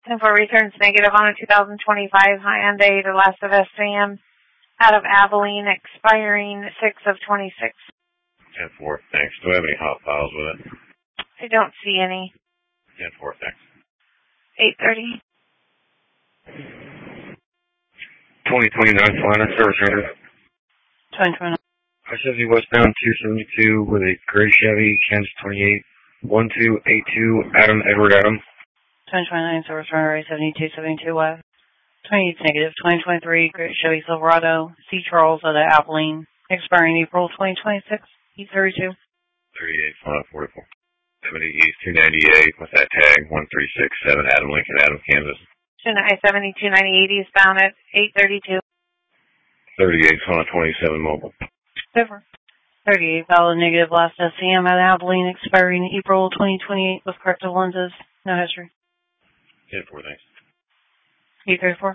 And for returns negative on a 2025 Hyundai, the last of SAM out of Abilene, expiring 6/26. 10-4, thanks. Do I have any hot files with it? I don't see any. 10-4, thanks. 8:30. 2029 Solana service order. 2029. I-70 westbound 272 with a gray Chevy, Kansas 28, 1282, Adam Edward Adam. 2029 service runner A7272 West. 28 negative. 2023 Great Chevy Silverado, C. Charles out of Abilene, expiring April 2026. E32. 38, Solana 44. 70 East 298 with that tag 1367, Adam Lincoln, Adam, Kansas. I-70 290 eastbound at 8:32. 38, Solana 27 mobile. Over. 38 valid negative last SCM at Abilene, expiring April 2028 with corrective lenses. No history. 10-4, thanks. E34.